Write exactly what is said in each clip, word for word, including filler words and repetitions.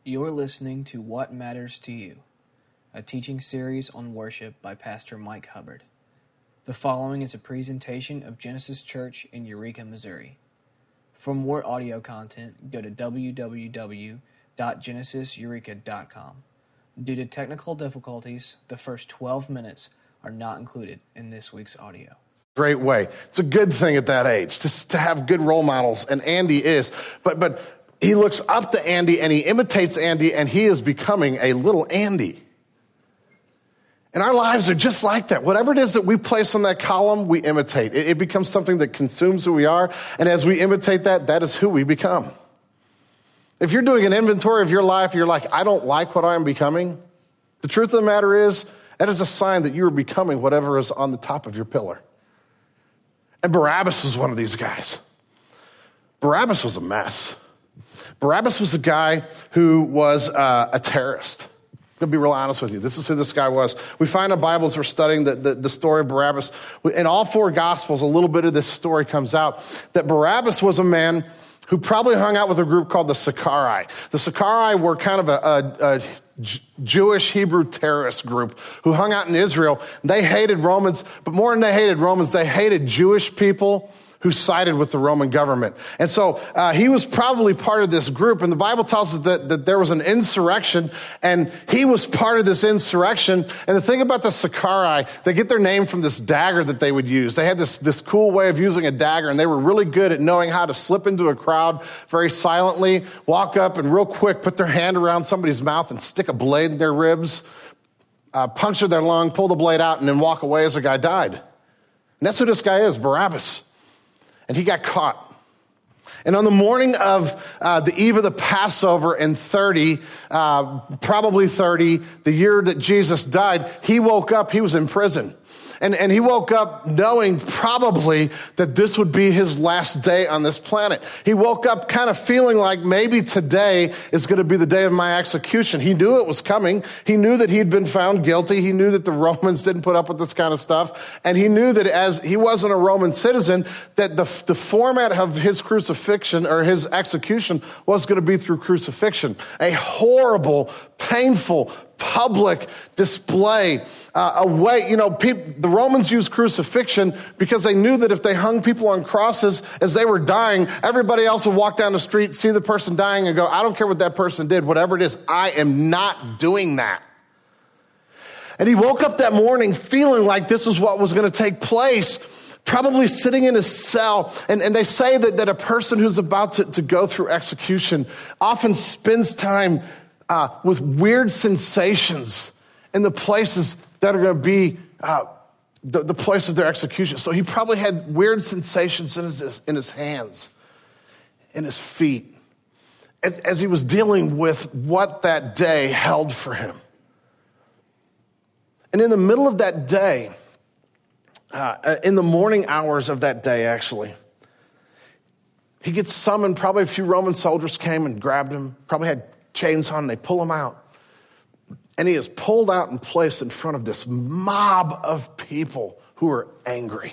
You're listening to What Matters to You, a teaching series on worship by Pastor Mike Hubbard. The following is a presentation of Genesis Church in Eureka, Missouri. For more audio content, go to w w w dot genesis eureka dot com. Due to technical difficulties, the first twelve minutes are not included in this week's audio. Great way. It's a good thing at that age, just to have good role models, and Andy is. But but he looks up to Andy, and he imitates Andy, and he is becoming a little Andy. And our lives are just like that. Whatever it is that we place on that column, we imitate. It, it becomes something that consumes who we are, and as we imitate that, that is who we become. If you're doing an inventory of your life, you're like, I don't like what I'm becoming, the truth of the matter is, that is a sign that you are becoming whatever is on the top of your pillar. And Barabbas was one of these guys. Barabbas was a mess. Barabbas was a guy who was uh, a terrorist. I'm going to be real honest with you. This is who this guy was. We find in Bibles, we're studying the, the, the story of Barabbas. In all four Gospels, a little bit of this story comes out, that Barabbas was a man who probably hung out with a group called the Sicarii. The Sicarii were kind of a, a, a Jewish Hebrew terrorist group who hung out in Israel. They hated Romans, but more than they hated Romans, they hated Jewish people who sided with the Roman government. And so uh, he was probably part of this group, and the Bible tells us that, that there was an insurrection, and he was part of this insurrection. And the thing about the Sicarii, they get their name from this dagger that they would use. They had this, this cool way of using a dagger, and they were really good at knowing how to slip into a crowd very silently, walk up and real quick put their hand around somebody's mouth and stick a blade in their ribs, uh, puncture their lung, pull the blade out, and then walk away as the guy died. And that's who this guy is, Barabbas. And he got caught. And on the morning of uh, the eve of the Passover in thirty, uh, probably thirty, the year that Jesus died, he woke up, he was in prison. And, and he woke up knowing probably that this would be his last day on this planet. He woke up kind of feeling like maybe today is going to be the day of my execution. He knew it was coming. He knew that he'd been found guilty. He knew that the Romans didn't put up with this kind of stuff. And he knew that as he wasn't a Roman citizen, that the, the format of his crucifixion or his execution was going to be through crucifixion. A horrible, painful, public display, uh, a way, you know, people, the Romans used crucifixion because they knew that if they hung people on crosses as they were dying, everybody else would walk down the street, see the person dying and go, I don't care what that person did, whatever it is, I am not doing that. And he woke up that morning feeling like this was what was going to take place, probably sitting in his cell. And, and they say that, that a person who's about to, to go through execution often spends time Uh, with weird sensations in the places that are going to be uh, the, the place of their execution. So he probably had weird sensations in his, in his hands, in his feet, as, as he was dealing with what that day held for him. And in the middle of that day, uh, in the morning hours of that day, actually, he gets summoned. Probably a few Roman soldiers came and grabbed him, probably had chains on, and they pull him out. And he is pulled out and placed in front of this mob of people who are angry.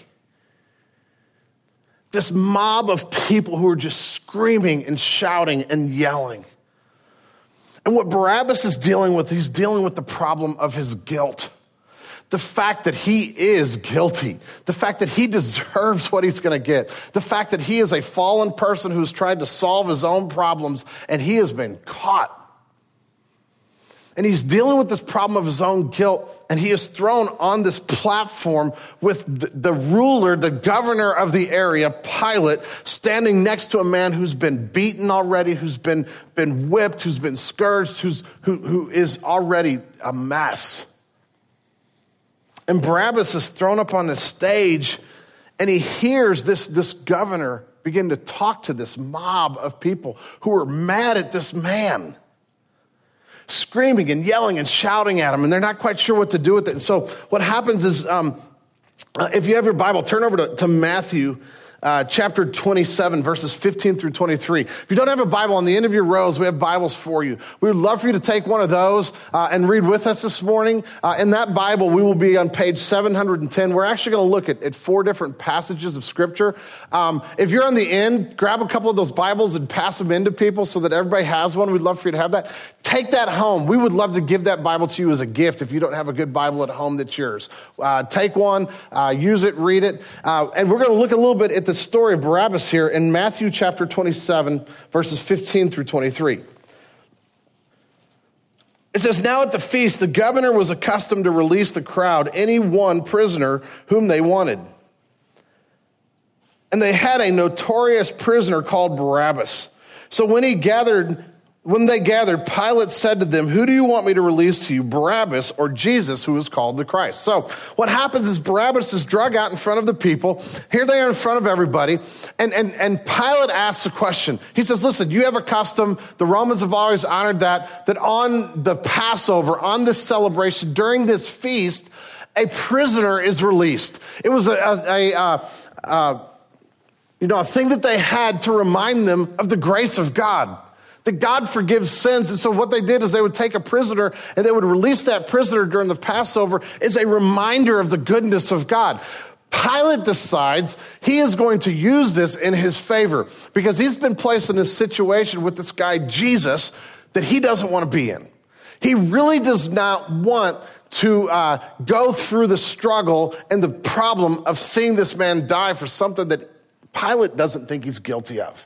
This mob of people who are just screaming and shouting and yelling. And what Barabbas is dealing with, he's dealing with the problem of his guilt. The fact that he is guilty. The fact that he deserves what he's going to get. The fact that he is a fallen person who's tried to solve his own problems and he has been caught. And he's dealing with this problem of his own guilt, and he is thrown on this platform with the, the ruler, the governor of the area, Pilate, standing next to a man who's been beaten already, who's been, been whipped, who's been scourged, who's, who, who is already a mess. And Barabbas is thrown up on the stage, and he hears this, this governor begin to talk to this mob of people who are mad at this man, screaming and yelling and shouting at him, and they're not quite sure what to do with it. And so what happens is, um, uh, if you have your Bible, turn over to, to Matthew uh, chapter twenty-seven, verses fifteen through twenty-three. If you don't have a Bible, on the end of your rows, we have Bibles for you. We would love for you to take one of those uh, and read with us this morning. Uh, in that Bible, we will be on page seven hundred ten. We're actually going to look at, at four different passages of Scripture. Um, if you're on the end, grab a couple of those Bibles and pass them into people so that everybody has one. We'd love for you to have that. Take that home. We would love to give that Bible to you as a gift if you don't have a good Bible at home that's yours. Uh, take one, uh, use it, read it. Uh, and we're going to look a little bit at the story of Barabbas here in Matthew chapter twenty-seven, verses fifteen through twenty-three. It says, now at the feast, the governor was accustomed to release the crowd, any one prisoner whom they wanted. And they had a notorious prisoner called Barabbas. So when he gathered, when they gathered, Pilate said to them, who do you want me to release to you, Barabbas or Jesus, who is called the Christ? So what happens is Barabbas is drug out in front of the people. Here they are in front of everybody. And, and, and Pilate asks a question. He says, listen, you have a custom. The Romans have always honored that, that on the Passover, on this celebration, during this feast, a prisoner is released. It was a, a, a uh, uh, you know, a thing that they had to remind them of the grace of God. That God forgives sins. And so what they did is they would take a prisoner and they would release that prisoner during the Passover as a reminder of the goodness of God. Pilate decides he is going to use this in his favor because he's been placed in a situation with this guy, Jesus, that he doesn't want to be in. He really does not want to uh, go through the struggle and the problem of seeing this man die for something that Pilate doesn't think he's guilty of.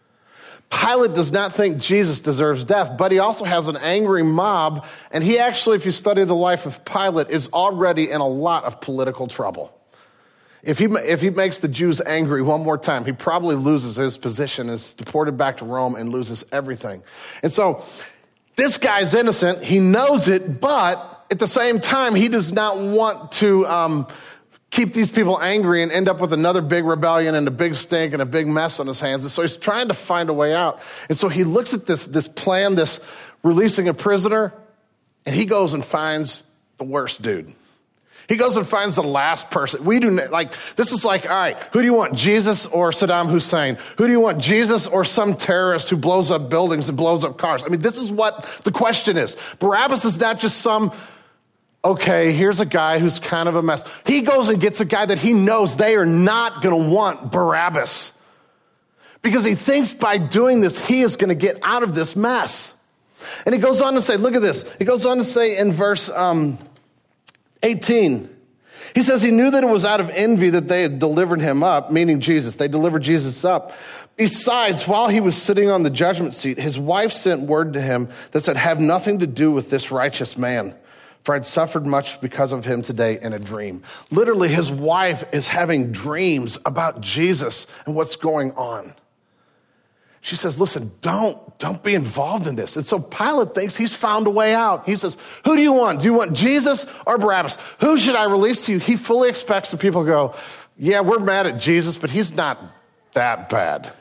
Pilate does not think Jesus deserves death, but he also has an angry mob, and he actually, if you study the life of Pilate, is already in a lot of political trouble. If he, if he makes the Jews angry one more time, he probably loses his position, is deported back to Rome, and loses everything. And so this guy's innocent. He knows it, but at the same time, he does not want to um, keep these people angry and end up with another big rebellion and a big stink and a big mess on his hands. And so he's trying to find a way out. And so he looks at this, this plan, this releasing a prisoner, and he goes and finds the worst dude. He goes and finds the last person. We do like, this is like, all right, who do you want, Jesus or Saddam Hussein? Who do you want, Jesus or some terrorist who blows up buildings and blows up cars? I mean, this is what the question is. Barabbas is not just some, okay, here's a guy who's kind of a mess. He goes and gets a guy that he knows they are not going to want, Barabbas. Because he thinks by doing this, he is going to get out of this mess. And he goes on to say, look at this. He goes on to say in verse um, eighteen, he says he knew that it was out of envy that they had delivered him up, meaning Jesus. They delivered Jesus up. Besides, while he was sitting on the judgment seat, his wife sent word to him that said, have nothing to do with this righteous man. For I'd suffered much because of him today in a dream. Literally, his wife is having dreams about Jesus and what's going on. She says, listen, don't, don't be involved in this. And so Pilate thinks he's found a way out. He says, who do you want? Do you want Jesus or Barabbas? Who should I release to you? He fully expects the people to go, yeah, we're mad at Jesus, but he's not that bad.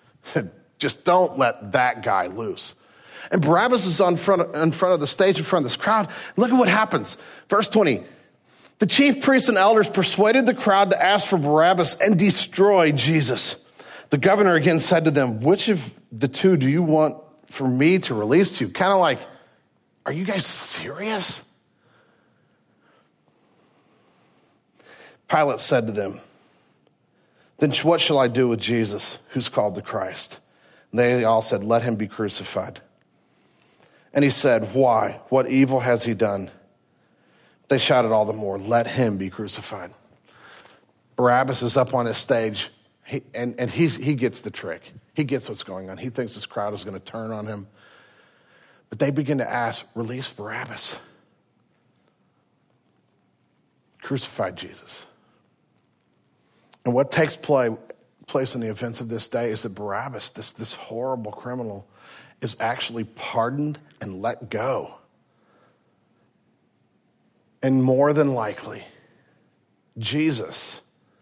Just don't let that guy loose. And Barabbas is on front, in front of the stage, in front of this crowd. Look at what happens. Verse twenty. The chief priests and elders persuaded the crowd to ask for Barabbas and destroy Jesus. The governor again said to them, which of the two do you want for me to release to you? Kind of like, are you guys serious? Pilate said to them, then what shall I do with Jesus, who's called the Christ? And they all said, let him be crucified. And he said, why? What evil has he done? They shouted all the more, let him be crucified. Barabbas is up on his stage, he, and, and he's, he gets the trick. He gets what's going on. He thinks this crowd is going to turn on him. But they begin to ask, release Barabbas. Crucify Jesus. And what takes play, place in the events of this day is that Barabbas, this, this horrible criminal, is actually pardoned and let go. And more than likely, Jesus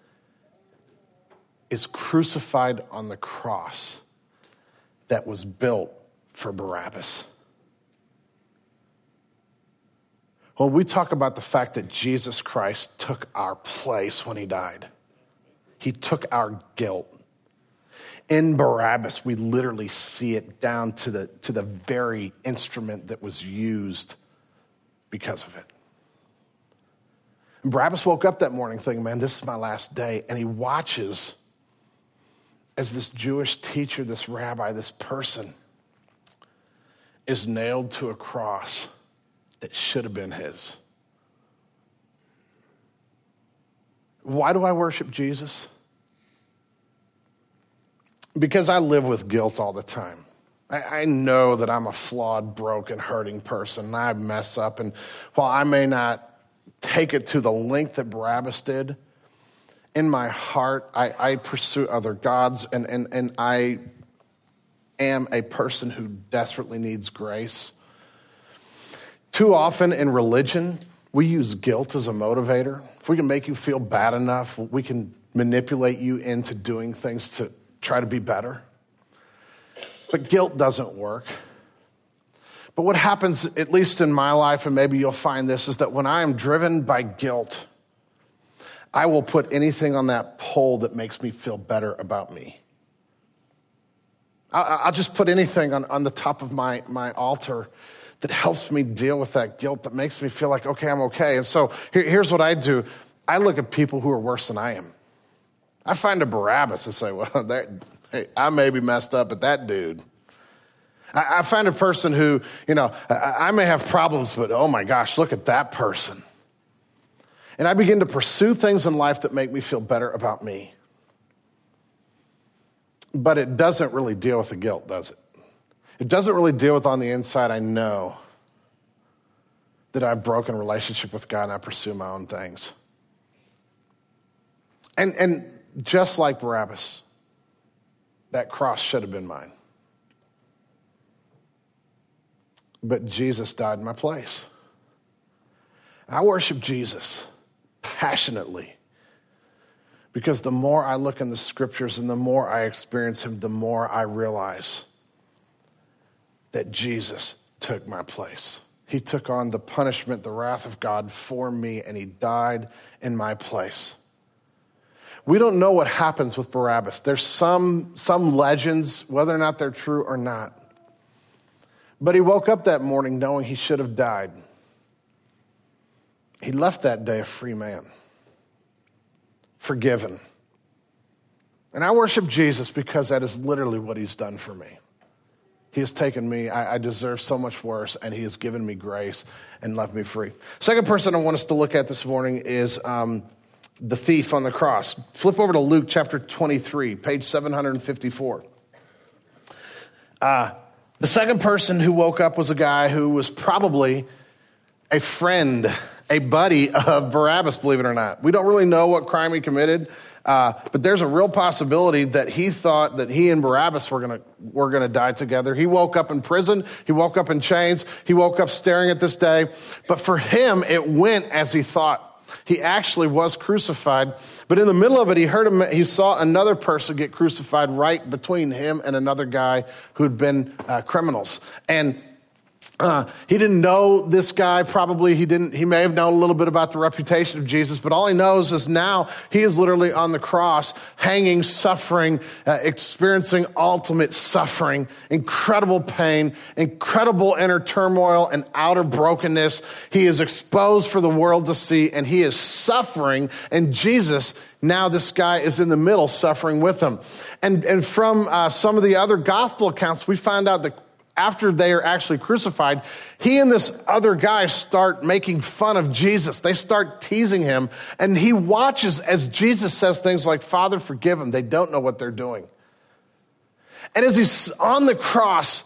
is crucified on the cross that was built for Barabbas. When we talk about the fact that Jesus Christ took our place when he died, He took our guilt. In Barabbas, we literally see it down to the, to the very instrument that was used because of it. And Barabbas woke up that morning thinking, man, this is my last day. And he watches as this Jewish teacher, this rabbi, this person is nailed to a cross that should have been his. Why do I worship Jesus? Because I live with guilt all the time. I, I know that I'm a flawed, broken, hurting person, and I mess up. And while I may not take it to the length that Barabbas did, in my heart, I, I pursue other gods, and, and, and I am a person who desperately needs grace. Too often in religion, we use guilt as a motivator. If we can make you feel bad enough, we can manipulate you into doing things to try to be better. But guilt doesn't work. But what happens, at least in my life, and maybe you'll find this, is that when I am driven by guilt, I will put anything on that pole that makes me feel better about me. I'll just put anything on, on the top of my, my altar that helps me deal with that guilt, that makes me feel like, okay, I'm okay. And so here, here's what I do. I look at people who are worse than I am. I find a Barabbas and say, well, that, hey, I may be messed up, but that dude. I, I find a person who, you know, I, I may have problems, but oh my gosh, look at that person. And I begin to pursue things in life that make me feel better about me. But it doesn't really deal with the guilt, does it? It doesn't really deal with on the inside, I know that I've broken relationship with God and I pursue my own things. And, and just like Barabbas, that cross should have been mine. But Jesus died in my place. I worship Jesus passionately because the more I look in the scriptures and the more I experience him, the more I realize that Jesus took my place. He took on the punishment, the wrath of God for me, and he died in my place. We don't know what happens with Barabbas. There's some, some legends, whether or not they're true or not. But he woke up that morning knowing he should have died. He left that day a free man, forgiven. And I worship Jesus because that is literally what he's done for me. He has taken me, I, I deserve so much worse, and he has given me grace and left me free. Second person I want us to look at this morning is um, the thief on the cross. Flip over to Luke chapter twenty-three, page seven fifty-four. Uh, the second person who woke up was a guy who was probably a friend, a buddy of Barabbas, believe it or not. We don't really know what crime he committed, uh, but there's a real possibility that he thought that he and Barabbas were gonna were gonna die together. He woke up in prison. He woke up in chains. He woke up staring at this day. But for him, it went as he thought. He actually was crucified, but in the middle of it, he heard him. He saw another person get crucified right between him and another guy who had been uh, criminals. And Uh, he didn't know this guy, probably. He didn't. He may have known a little bit about the reputation of Jesus, but all he knows is now he is literally on the cross, hanging, suffering, uh, experiencing ultimate suffering, incredible pain, incredible inner turmoil and outer brokenness. He is exposed for the world to see, and he is suffering, and Jesus, now this guy is in the middle suffering with him. And, and from uh, some of the other gospel accounts, we find out that after they are actually crucified, he and this other guy start making fun of Jesus. They start teasing him, and he watches as Jesus says things like, "Father, forgive them. They don't know what they're doing." And as he's on the cross,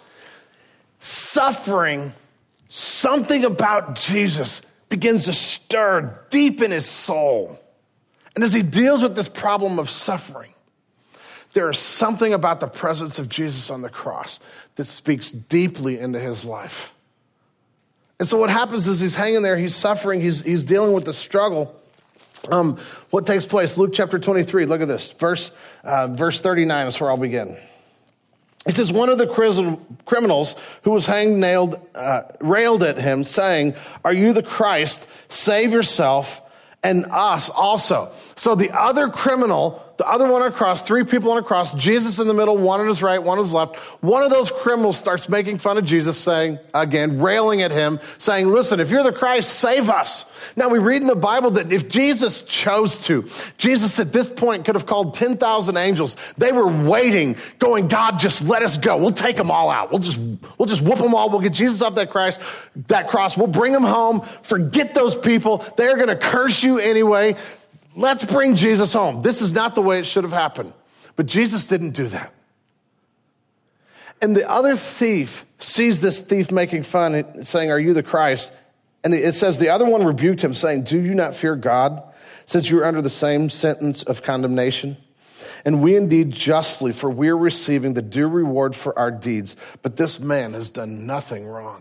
suffering, something about Jesus begins to stir deep in his soul. And as he deals with this problem of suffering, there is something about the presence of Jesus on the cross that speaks deeply into his life. And so what happens is he's hanging there, he's suffering, he's, he's dealing with the struggle. Um, what takes place? Luke chapter twenty-three, look at this. Verse, uh, verse thirty-nine is where I'll begin. It says, one of the criminals who was hanged nailed, uh, railed at him, saying, "Are you the Christ? Save yourself and us also." So the other criminal the other one on a cross, three people on a cross, Jesus in the middle, one on his right, one on his left. One of those criminals starts making fun of Jesus, saying, again, railing at him, saying, listen, if you're the Christ, save us. Now we read in the Bible that if Jesus chose to, Jesus at this point could have called ten thousand angels. They were waiting, going, God, just let us go. We'll take them all out. We'll just, we'll just whoop them all. We'll get Jesus off that Christ, that cross. We'll bring them home. Forget those people. They're going to curse you anyway. Let's bring Jesus home. This is not the way it should have happened. But Jesus didn't do that. And the other thief sees this thief making fun and saying, are you the Christ? And it says the other one rebuked him, saying, do you not fear God, since you are under the same sentence of condemnation? And we indeed justly, for we are receiving the due reward for our deeds. But this man has done nothing wrong.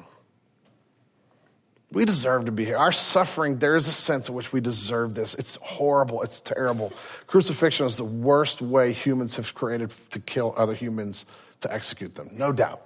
We deserve to be here. Our suffering, there is a sense in which we deserve this. It's horrible. It's terrible. Crucifixion is the worst way humans have created to kill other humans, to execute them, no doubt.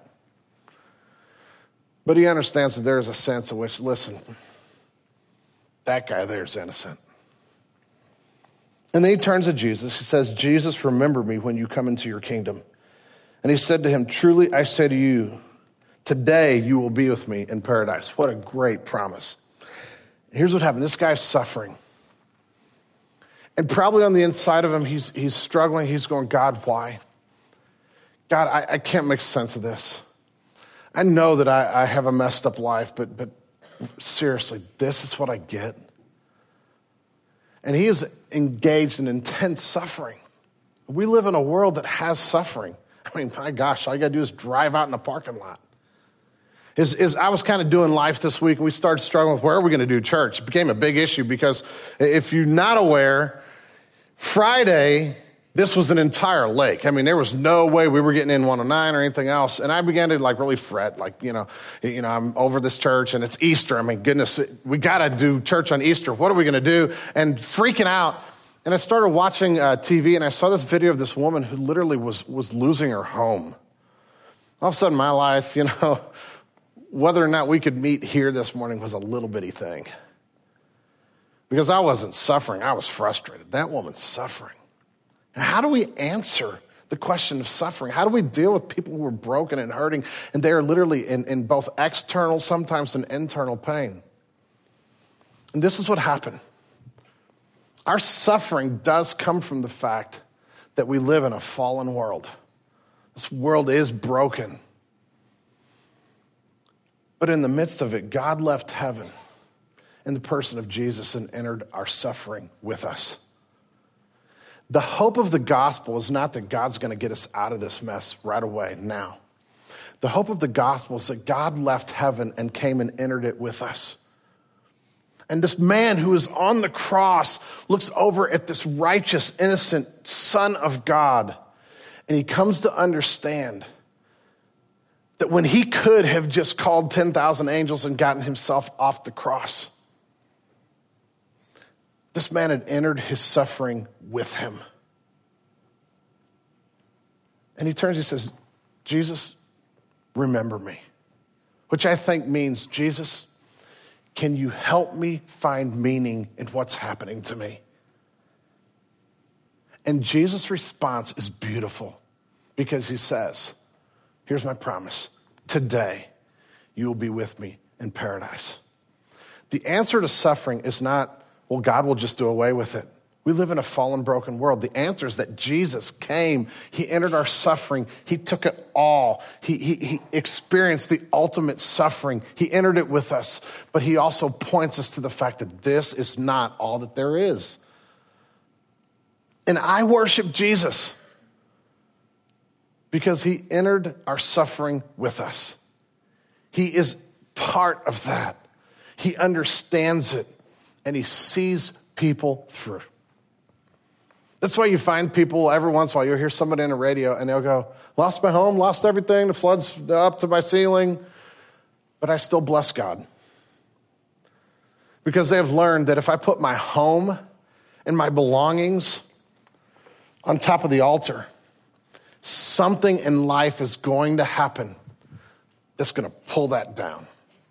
But he understands that there is a sense in which, listen, that guy there is innocent. And then he turns to Jesus. He says, Jesus, remember me when you come into your kingdom. And he said to him, truly I say to you, today you will be with me in paradise. What a great promise. Here's what happened. This guy's suffering. And probably on the inside of him, he's, he's struggling. He's going, God, why? God, I, I can't make sense of this. I know that I, I have a messed up life, but, but seriously, this is what I get. And he is engaged in intense suffering. We live in a world that has suffering. I mean, my gosh, all you got to do is drive out in a parking lot. Is, is I was kind of doing life this week, and we started struggling with where are we going to do church. It became a big issue because if you're not aware, Friday, this was an entire lake. I mean, there was no way we were getting in one oh nine or anything else. And I began to like really fret, like, you know, you know, I'm over this church and it's Easter. I mean, goodness, we got to do church on Easter. What are we going to do? And freaking out. And I started watching uh, T V, and I saw this video of this woman who literally was, was losing her home. All of a sudden, my life, you know, whether or not we could meet here this morning was a little bitty thing. Because I wasn't suffering. I was frustrated. That woman's suffering. And how do we answer the question of suffering? How do we deal with people who are broken and hurting, and they are literally in, in both external, sometimes in internal pain? And this is what happened. Our suffering does come from the fact that we live in a fallen world. This world is broken. But in the midst of it, God left heaven in the person of Jesus and entered our suffering with us. The hope of the gospel is not that God's going to get us out of this mess right away, now. The hope of the gospel is that God left heaven and came and entered it with us. And this man who is on the cross looks over at this righteous, innocent Son of God, and he comes to understand that when he could have just called ten thousand angels and gotten himself off the cross, this man had entered his suffering with him. And he turns, he says, Jesus, remember me. Which I think means, Jesus, can you help me find meaning in what's happening to me? And Jesus' response is beautiful because he says, here's my promise. Today, you will be with me in paradise. The answer to suffering is not, well, God will just do away with it. We live in a fallen, broken world. The answer is that Jesus came. He entered our suffering. He took it all. He, he, he experienced the ultimate suffering. He entered it with us. But he also points us to the fact that this is not all that there is. And I worship Jesus because he entered our suffering with us. He is part of that. He understands it. And he sees people through. That's why you find people every once in a while, you'll hear somebody on the radio and they'll go, lost my home, lost everything, the flood's up to my ceiling, but I still bless God. Because they have learned that if I put my home and my belongings on top of the altar, something in life is going to happen that's going to pull that down.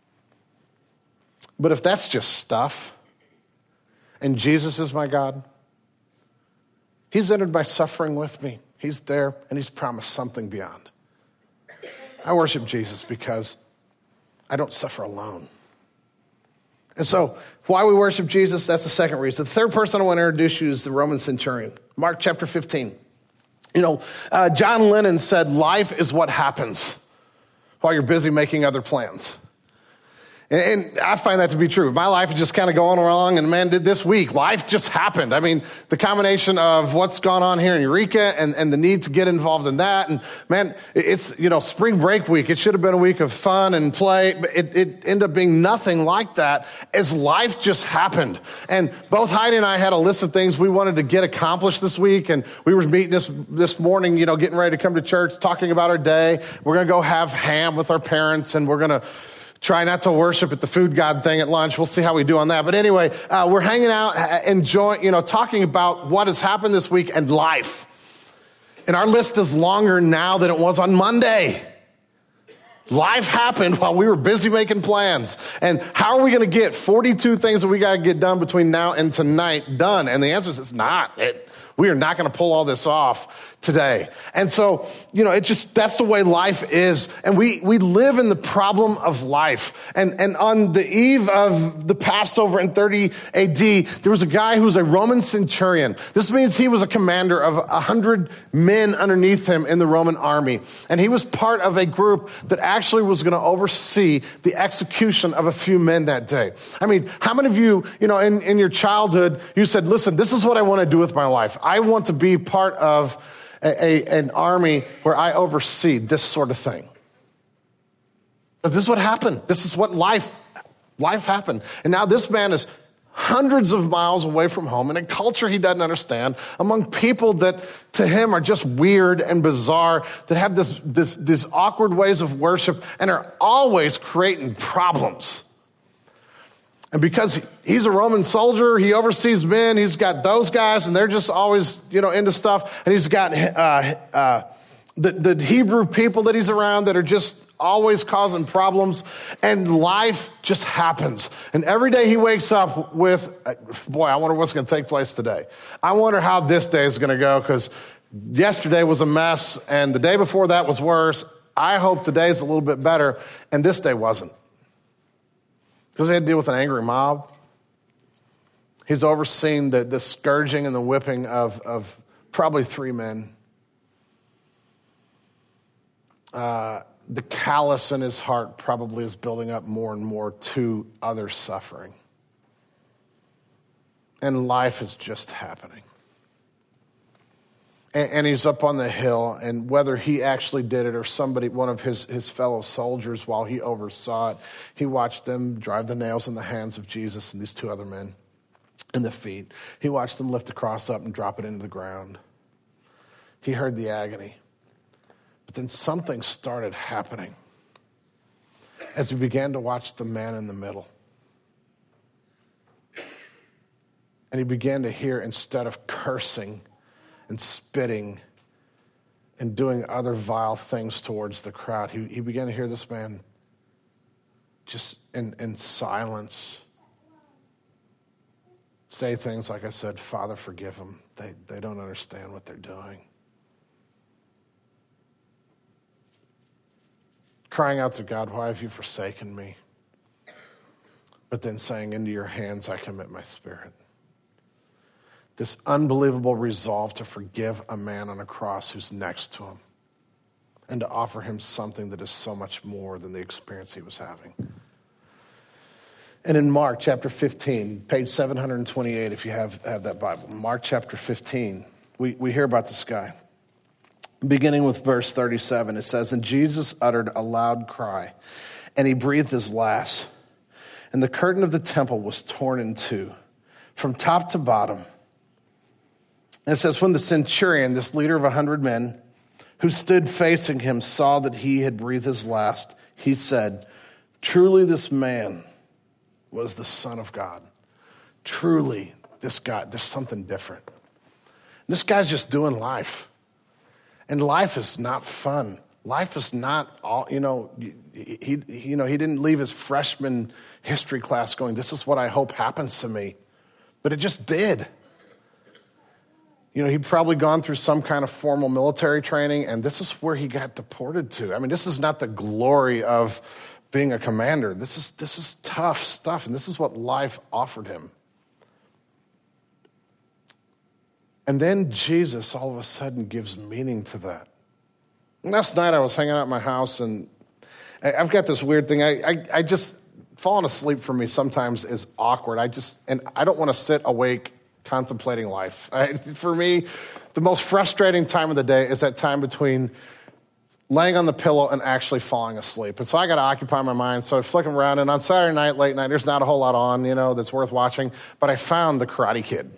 But if that's just stuff, and Jesus is my God, He's entered my suffering with me. He's there, and he's promised something beyond. I worship Jesus because I don't suffer alone. And so, why we worship Jesus, that's the second reason. The third person I want to introduce you is the Roman centurion. Mark chapter fifteen. You know, uh, John Lennon said, life is what happens while you're busy making other plans. And I find that to be true. My life is just kind of going along, and man, did this week, life just happened. I mean, the combination of what's gone on here in Eureka and, and the need to get involved in that. And man, it's, you know, spring break week. It should have been a week of fun and play, but it, it ended up being nothing like that as life just happened. And both Heidi and I had a list of things we wanted to get accomplished this week. And we were meeting this, this morning, you know, getting ready to come to church, talking about our day. We're going to go have ham with our parents, and we're going to try not to worship at the food god thing at lunch. We'll see how we do on that. But anyway, uh, we're hanging out, enjoying, you know, talking about what has happened this week and life. And our list is longer now than it was on Monday. Life happened while we were busy making plans. And how are we going to get forty-two things that we got to get done between now and tonight done? And the answer is it's not. It, we are not going to pull all this off today. And so, you know, it just, that's the way life is. And we, we live in the problem of life. And, and on the eve of the Passover in thirty A D, there was a guy who was a Roman centurion. This means he was a commander of a hundred men underneath him in the Roman army. And he was part of a group that actually was going to oversee the execution of a few men that day. I mean, how many of you, you know, in, in your childhood, you said, listen, this is what I want to do with my life. I want to be part of A, a, an army where I oversee this sort of thing. But this is what happened. This is what life, life happened. And now this man is hundreds of miles away from home in a culture he doesn't understand, among people that to him are just weird and bizarre, that have this, this, these awkward ways of worship and are always creating problems. And because he's a Roman soldier, he oversees men, he's got those guys, and they're just always, you know, into stuff. And he's got uh, uh, the, the Hebrew people that he's around that are just always causing problems. And life just happens. And every day he wakes up with, boy, I wonder what's going to take place today. I wonder how this day is going to go, because yesterday was a mess, and the day before that was worse. I hope today's a little bit better, and this day wasn't. Because he had to deal with an angry mob. He's overseen the, the scourging and the whipping of, of probably three men. Uh, the callous in his heart probably is building up more and more to other suffering. And life is just happening. And, and he's up on the hill, and whether he actually did it or somebody, one of his, his fellow soldiers, while he oversaw it, he watched them drive the nails in the hands of Jesus and these two other men in the feet. He watched them lift the cross up and drop it into the ground. He heard the agony. But then something started happening as he began to watch the man in the middle. And he began to hear, instead of cursing and spitting and doing other vile things towards the crowd, he, he began to hear this man just in, in silence say things like, I said, Father, forgive them. They, they don't understand what they're doing. Crying out to God, why have you forsaken me? But then saying, into your hands I commit my spirit. This unbelievable resolve to forgive a man on a cross who's next to him and to offer him something that is so much more than the experience he was having. And in Mark chapter fifteen, page seven hundred twenty-eight, if you have, have that Bible, Mark chapter fifteen, we, we hear about this guy. Beginning with verse thirty-seven, it says, and Jesus uttered a loud cry, and he breathed his last. And the curtain of the temple was torn in two, from top to bottom. And it says, when the centurion, this leader of a hundred men, who stood facing him, saw that he had breathed his last, he said, truly this man was the Son of God. Truly, this guy, there's something different. This guy's just doing life. And life is not fun. Life is not all, you know, he, he, you know, he didn't leave his freshman history class going, this is what I hope happens to me. But it just did. You know, he'd probably gone through some kind of formal military training, and this is where he got deported to. I mean, this is not the glory of being a commander. This is, this is tough stuff, and this is what life offered him. And then Jesus all of a sudden gives meaning to that. And last night I was hanging out at my house, and I've got this weird thing. I, I, I just, falling asleep for me sometimes is awkward. I just, and I don't want to sit awake contemplating life. I, for me, the most frustrating time of the day is that time between laying on the pillow and actually falling asleep. And so I got to occupy my mind. So I flick around, and on Saturday night, late night, there's not a whole lot on, you know, that's worth watching. But I found The Karate Kid.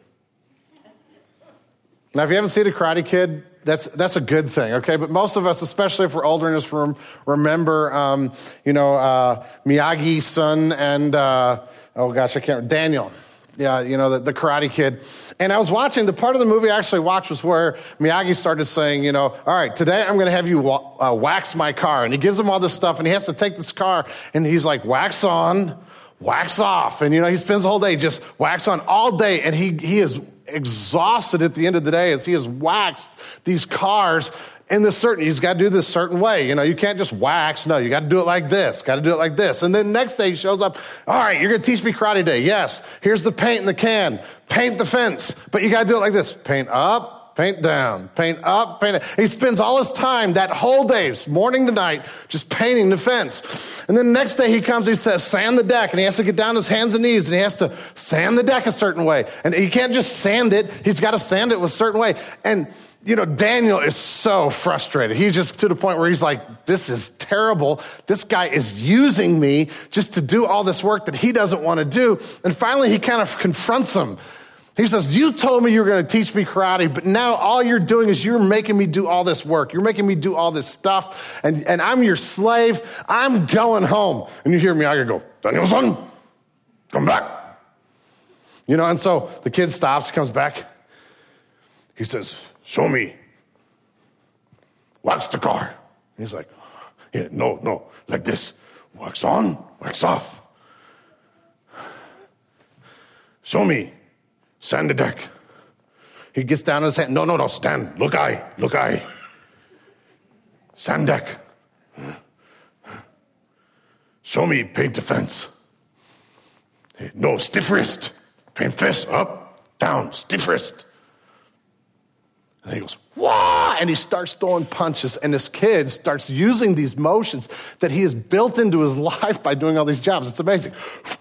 Now, if you haven't seen The Karate Kid, that's that's a good thing, okay? But most of us, especially if we're older in this room, remember, um, you know, uh, Miyagi's son and, uh, oh gosh, I can't remember, Daniel. Yeah, you know, the, the Karate Kid. And I was watching, the part of the movie I actually watched was where Miyagi started saying, you know, all right, today I'm going to have you wa- uh, wax my car. And he gives him all this stuff, and he has to take this car, and he's like, wax on, wax off. And, you know, he spends the whole day just wax on all day, and he he is exhausted at the end of the day as he has waxed these cars in this certain, he's got to do this certain way. You know, you can't just wax. No, you got to do it like this. Got to do it like this. And then next day he shows up. All right, you're going to teach me karate today. Yes. Here's the paint in the can. Paint the fence. But you got to do it like this. Paint up, paint down, paint up, paint down. He spends all his time that whole day, morning to night, just painting the fence. And then the next day he comes, he says, sand the deck. And he has to get down his hands and knees, and he has to sand the deck a certain way. And he can't just sand it. He's got to sand it a certain way. And you know, Daniel is so frustrated. He's just to the point where he's like, this is terrible. This guy is using me just to do all this work that he doesn't want to do. And finally, he kind of confronts him. He says, you told me you were going to teach me karate, but now all you're doing is you're making me do all this work. You're making me do all this stuff, and, and I'm your slave. I'm going home. And you hear Miyagi go, Daniel-san, come back. You know, and so the kid stops, comes back. He says, show me. Wax the car. He's like, yeah, no, no, like this. Wax on, wax off. Show me. Sand the deck. He gets down on his hand. No, no, no, stand. Look eye, look eye. Sand deck. Show me paint the fence. No, stiff wrist. Paint fist, up, down, stiff wrist. And he goes, wah! And he starts throwing punches. And this kid starts using these motions that he has built into his life by doing all these jobs. It's amazing.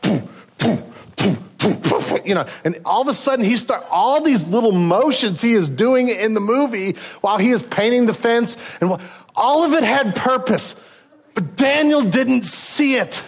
You know, and all of a sudden he start all these little motions he is doing in the movie while he is painting the fence. And all of it had purpose. But Daniel didn't see it.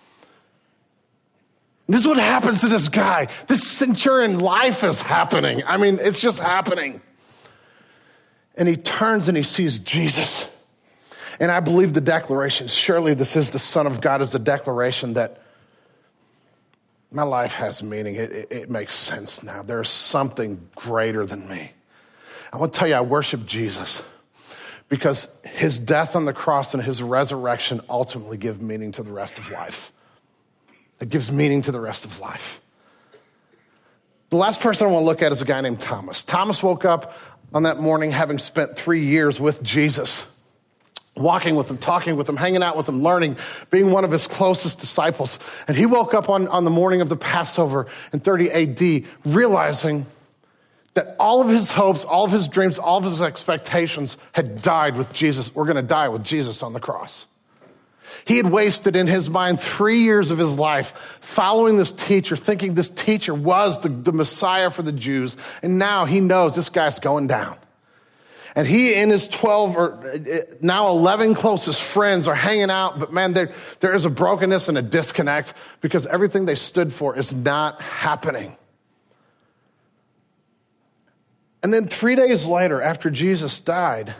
And this is what happens to this guy. This centurion life is happening. I mean, it's just happening. And he turns and he sees Jesus. And I believe the declaration, surely this is the Son of God, is the declaration that my life has meaning. It, it, it makes sense now. There's something greater than me. I want to tell you, I worship Jesus because his death on the cross and his resurrection ultimately give meaning to the rest of life. It gives meaning to the rest of life. The last person I want to look at is a guy named Thomas. Thomas woke up on that morning having spent three years with Jesus, walking with him, talking with him, hanging out with him, learning, being one of his closest disciples. And he woke up on, on the morning of the Passover in thirty A D, realizing that all of his hopes, all of his dreams, all of his expectations had died with Jesus. We're going to die with Jesus on the cross. He had wasted in his mind three years of his life following this teacher, thinking this teacher was the, the Messiah for the Jews. And now he knows this guy's going down. And he and his twelve or now eleven closest friends are hanging out. But man, there, there is a brokenness and a disconnect because everything they stood for is not happening. And then three days later, after Jesus died,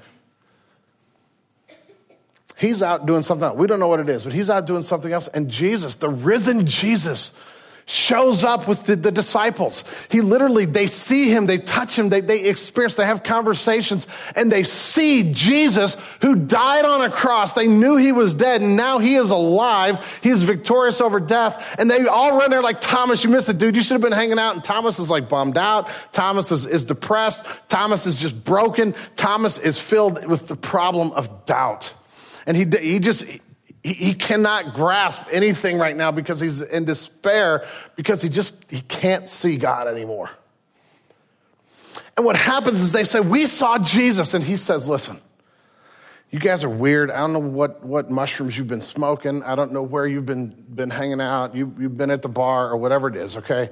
he's out doing something else. We don't know what it is, but he's out doing something else. And Jesus, the risen Jesus, shows up with the, the disciples. He literally, they see him, they touch him, they, they experience, they have conversations, and they see Jesus who died on a cross. They knew he was dead, and now he is alive. He is victorious over death. And they all run there like, Thomas, you missed it, dude. You should have been hanging out. And Thomas is like bummed out. Thomas is, is depressed. Thomas is just broken. Thomas is filled with the problem of doubt. And he, he just... He, he cannot grasp anything right now because he's in despair, because he just, he can't see God anymore. And what happens is they say, we saw Jesus. And he says, listen, you guys are weird. I don't know what, what mushrooms you've been smoking. I don't know where you've been, been hanging out. You, you've been at the bar or whatever it is, okay?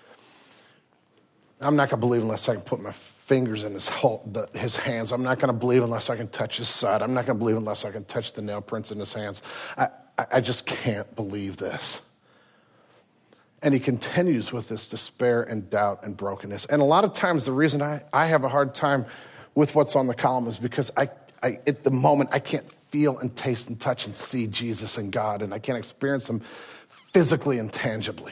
I'm not going to believe unless I can put my fingers in his, whole, the, his hands. I'm not going to believe unless I can touch his side. I'm not going to believe unless I can touch the nail prints in his hands. I, I, I just can't believe this. And he continues with this despair and doubt and brokenness. And a lot of times the reason I, I have a hard time with what's on the column is because I, I, at the moment, I can't feel and taste and touch and see Jesus and God, and I can't experience him physically and tangibly.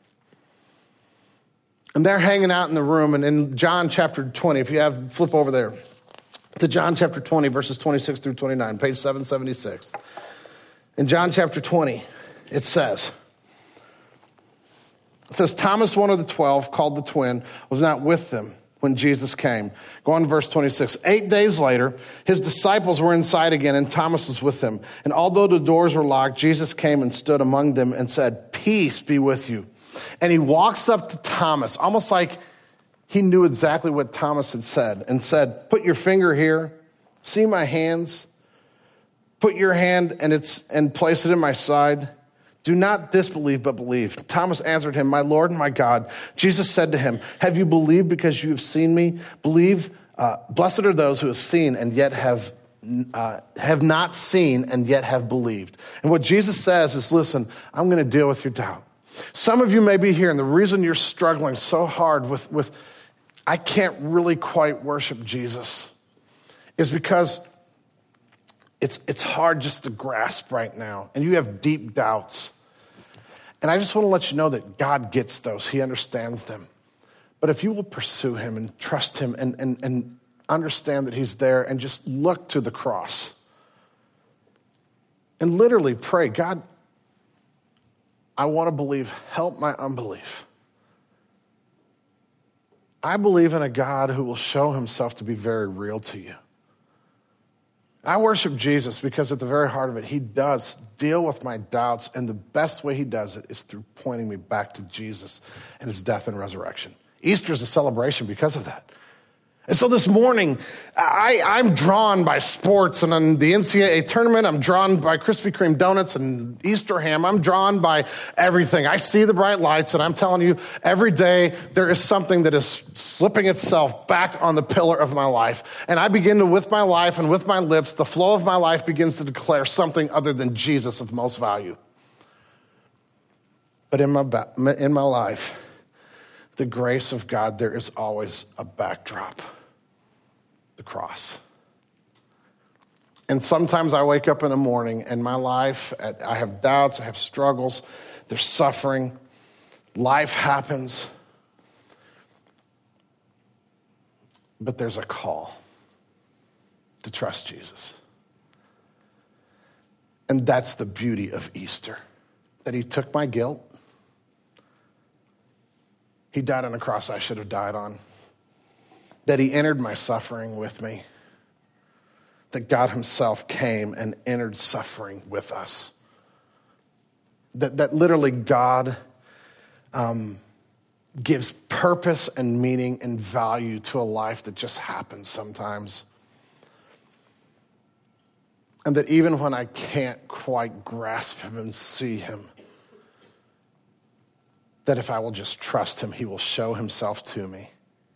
And they're hanging out in the room, and in John chapter twenty, if you have, flip over there to John chapter twenty, verses twenty-six through twenty-nine, page seven seventy-six. In John chapter twenty, it says, it says, Thomas, one of the twelve, called the twin, was not with them when Jesus came. Go on to verse twenty-six. Eight days later, his disciples were inside again, and Thomas was with them. And although the doors were locked, Jesus came and stood among them and said, peace be with you. And he walks up to Thomas, almost like he knew exactly what Thomas had said, and said, put your finger here, see my hands, put your hand and it's and place it in my side. Do not disbelieve, but believe. Thomas answered him, my Lord and my God. Jesus said to him, have you believed because you have seen me? Believe, uh, blessed are those who have seen and yet have uh, have not seen and yet have believed. And what Jesus says is, listen, I'm going to deal with your doubt. Some of you may be here, and the reason you're struggling so hard with, with I can't really quite worship Jesus is because it's, it's hard just to grasp right now, and you have deep doubts. And I just want to let you know that God gets those. He understands them. But if you will pursue him and trust him and, and, and understand that he's there and just look to the cross and literally pray, God, I want to believe, help my unbelief. I believe in a God who will show himself to be very real to you. I worship Jesus because at the very heart of it, he does deal with my doubts, and the best way he does it is through pointing me back to Jesus and his death and resurrection. Easter is a celebration because of that. And so this morning, I, I'm drawn by sports, and on the N C double A tournament, I'm drawn by Krispy Kreme donuts and Easter ham. I'm drawn by everything. I see the bright lights, and I'm telling you, every day there is something that is slipping itself back on the pillar of my life. And I begin to, with my life and with my lips, the flow of my life begins to declare something other than Jesus of most value. But in my, in my life, the grace of God, there is always a backdrop. The cross. And sometimes I wake up in the morning and my life, I have doubts, I have struggles, there's suffering, life happens. But there's a call to trust Jesus. And that's the beauty of Easter, that he took my guilt. He died on a cross I should have died on. That he entered my suffering with me. That God himself came and entered suffering with us. That, that literally God um, gives purpose and meaning and value to a life that just happens sometimes. And that even when I can't quite grasp him and see him, that if I will just trust him, he will show himself to me.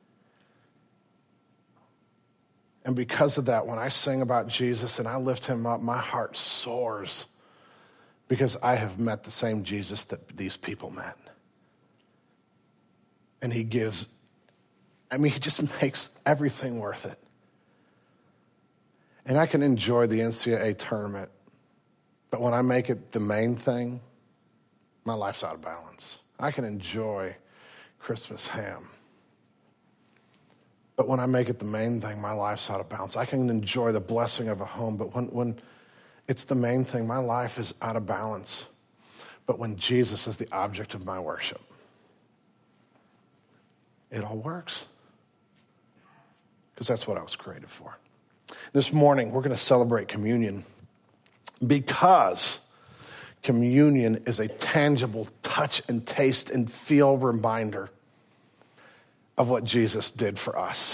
And because of that, when I sing about Jesus and I lift him up, my heart soars because I have met the same Jesus that these people met. And he gives, I mean, he just makes everything worth it. And I can enjoy the N C double A tournament, but when I make it the main thing, my life's out of balance. I can enjoy Christmas ham. But when I make it the main thing, my life's out of balance. I can enjoy the blessing of a home, but when, when it's the main thing, my life is out of balance. But when Jesus is the object of my worship, it all works. Because that's what I was created for. This morning, we're going to celebrate communion because communion is a tangible touch and taste and feel reminder of what Jesus did for us.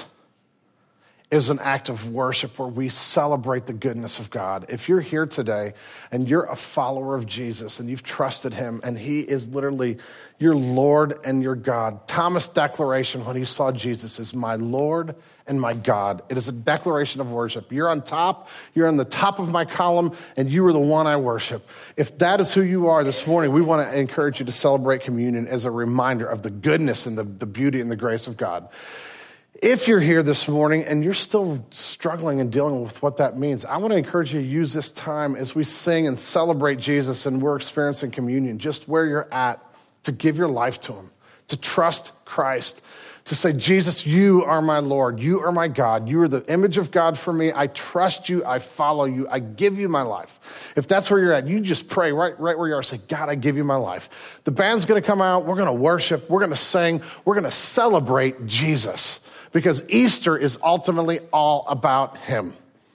It is an act of worship where we celebrate the goodness of God. If you're here today and you're a follower of Jesus and you've trusted him and he is literally your Lord and your God, Thomas' declaration when he saw Jesus is my Lord and my God. It is a declaration of worship. You're on top, you're on the top of my column, and you are the one I worship. If that is who you are this morning, we want to encourage you to celebrate communion as a reminder of the goodness and the, the beauty and the grace of God. If you're here this morning and you're still struggling and dealing with what that means, I want to encourage you to use this time as we sing and celebrate Jesus and we're experiencing communion, just where you're at, to give your life to him, to trust Christ, to say, Jesus, you are my Lord. You are my God. You are the image of God for me. I trust you. I follow you. I give you my life. If that's where you're at, you just pray right, right where you are. Say, God, I give you my life. The band's going to come out. We're going to worship. We're going to sing. We're going to celebrate Jesus because Easter is ultimately all about him.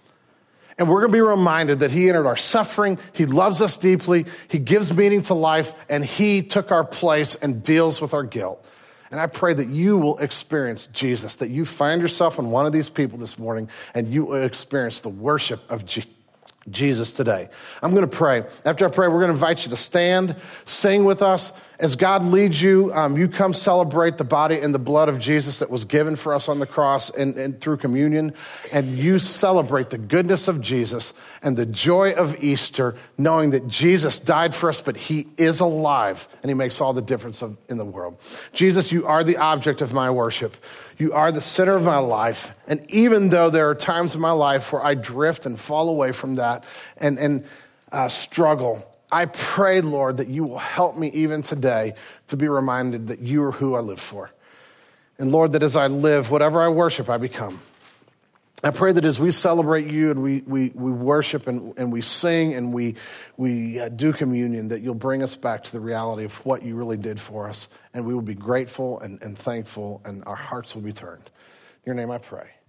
And we're going to be reminded that he entered our suffering. He loves us deeply. He gives meaning to life. And he took our place and deals with our guilt. And I pray that you will experience Jesus, that you find yourself in one of these people this morning and you will experience the worship of Je- Jesus today. I'm going to pray. After I pray, we're going to invite you to stand, sing with us. As God leads you, um, you come celebrate the body and the blood of Jesus that was given for us on the cross and, and through communion. And you celebrate the goodness of Jesus and the joy of Easter, knowing that Jesus died for us, but he is alive and he makes all the difference of, in the world. Jesus, you are the object of my worship. You are the center of my life. And even though there are times in my life where I drift and fall away from that and, and uh, struggle, I pray, Lord, that you will help me even today to be reminded that you are who I live for. And Lord, that as I live, whatever I worship, I become. I pray that as we celebrate you and we we, we worship and, and we sing and we, we uh, do communion, that you'll bring us back to the reality of what you really did for us. And we will be grateful and, and thankful and our hearts will be turned. In your name I pray.